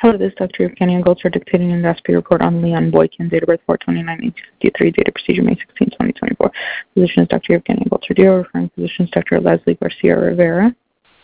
Hello, this is Dr. Evgenia Goltzer dictating an endoscopy report on Leon Boykin, date of birth 4/29/1953, date of procedure May 16, 2024. Physician is Dr. Evgenia Goltzer-Dio, referring physician is Dr. Leslie Garcia Rivera.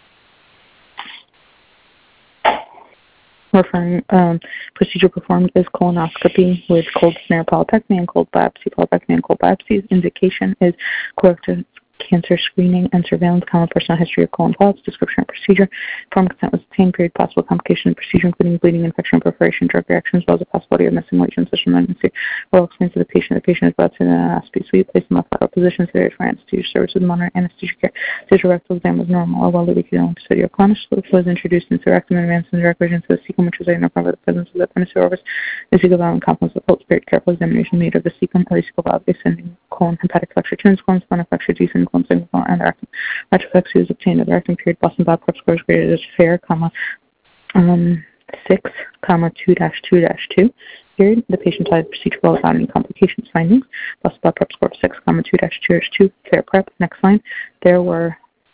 Referring procedure performed is colonoscopy with cold snare polypectomy and cold biopsy. Polypectomy and cold biopsies. Indication is colorectal cancer screening and surveillance, personal history of colon polyps, description of procedure. Informed consent was obtained. Period. Possible complications of procedure, including bleeding, infection, perforation, drug reactions, as well as the possibility of missing lesions such as malignancy. Well explains to the patient. The patient is brought to the endoscopy suite, placed in the lateral position, sedated for anesthesia service with moderate anesthesia care. Digital rectal exam was normal. A well-lubricated episiotomy colonoscopy was introduced into rectum and advanced in direct region to the cecum, which was identified by the presence of the appendicitis orbis. The cecal valve and complex of pulse. Period. Careful examination made of the cecum, or cecal valve, ascending colon, hepatic flexure, tunis colon, splenic flexure, descending colon, single colon, and the rectum. Retroflexia was obtained at the rectum. Period. Boston Bob Prep scores graded as fair, 6, 2-2-2. Period. The patient had procedure well without any complications. Findings. Boston Bob Prep score 6, 2-2-2. Fair prep. Next line. There were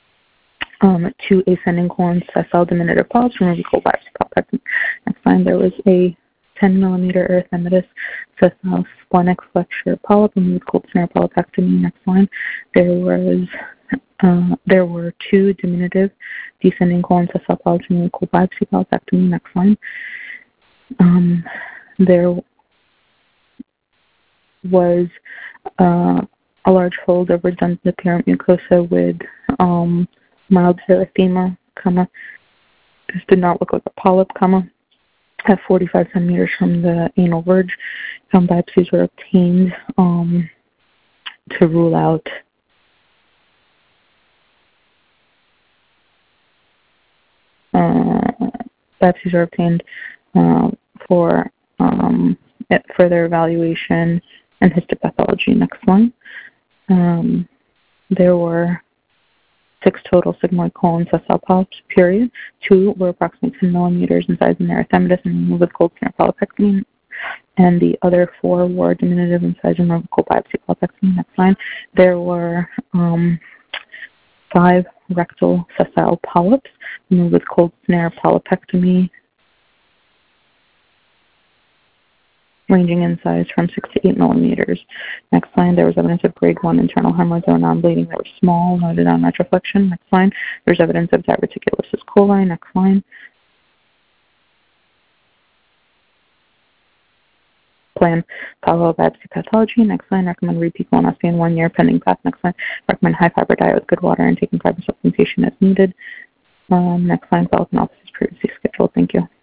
2 ascending colon sessile diminutive polyps from a cold biopsy polypectomy. Next line. There was a 10 millimeter erythematous sessile splenic flexure polyp removed cold snare polypectomy. Next line. There were 2 diminutive descending colon sessile polyps removed cold biopsy polypectomy. Next line. There was a large fold of redundant apparent mucosa with mild erythema, this did not look like a polyp, at 45 centimeters from the anal verge. Biopsies were obtained to rule out for further evaluation and histopathology. Next one. There were 6 total sigmoid colon sessile polyps, period. 2 were approximately 10 millimeters in size and erythematous and removed with cold snare polypectomy, and the other 4 were diminutive in size and removed with cold biopsy polypectomy. Next line. There were 5 rectal sessile polyps removed with cold snare polypectomy, ranging in size from 6 to 8 millimeters. Next line, there was evidence of grade 1 internal hemorrhoids or non-bleeding that were small, noted on retroflexion. Next line, there's evidence of diverticulosis coli. Next line. Plan follow-up biopsy pathology. Next line, recommend repeat colonoscopy in 1 year pending path. Next line, recommend high fiber diet with good water and taking fiber supplementation as needed. Next line, follow-up analysis previously scheduled. Thank you.